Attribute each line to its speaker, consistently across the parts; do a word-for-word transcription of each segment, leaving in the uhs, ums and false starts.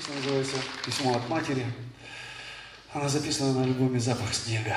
Speaker 1: Песня называется «Письмо от матери». Она записана на альбоме «Запах снега».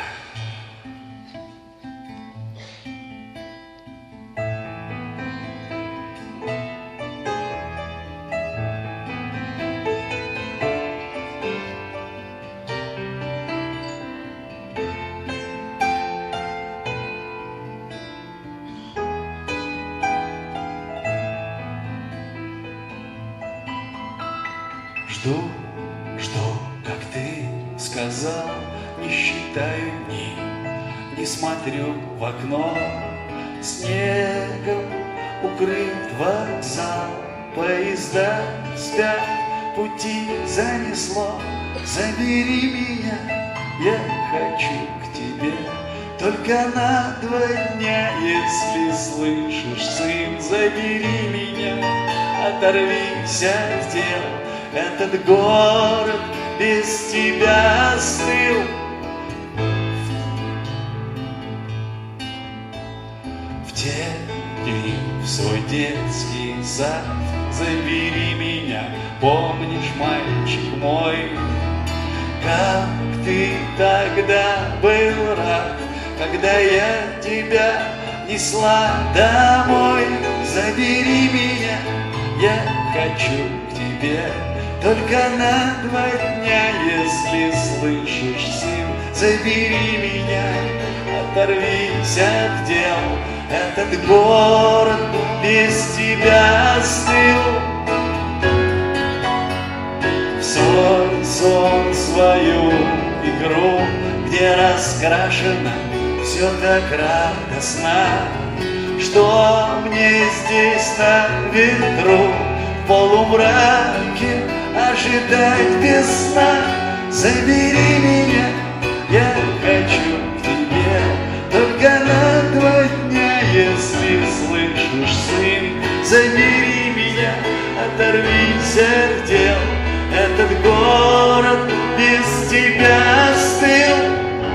Speaker 1: Жду, жду, как ты сказал, не считаю дни, не смотрю в окно, снегом укрыт вокзал, поезда спят, пути занесло, забери меня, я хочу к тебе, только на два дня, если слышишь, сын, забери меня, оторвись от дел. Этот город без тебя остыл. В те дни, в свой детский сад, забери меня, помнишь, мальчик мой, как ты тогда был рад, когда я тебя несла домой. Забери меня, я хочу к тебе, только на два дня, если слышишь, сын, забери меня, оторвись от дел. Этот город без тебя остыл. В свой сон, свою игру, где раскрашено все так радостно, что мне здесь на ветру в полумраке ожидать без сна. Забери меня, я хочу к тебе, только на два дня, если слышишь, сын, забери меня, оторвись от дел. Этот город без тебя остыл.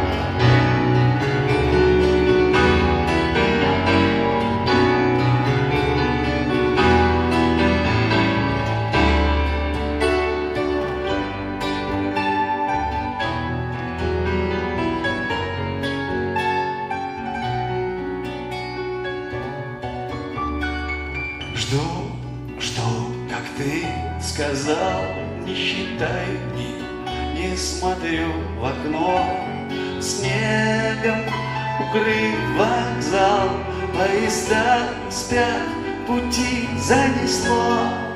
Speaker 1: Жду, жду, как ты сказал, не считай дни, не смотрю в окно, снегом укрыт вокзал, поезда спят, пути занесло.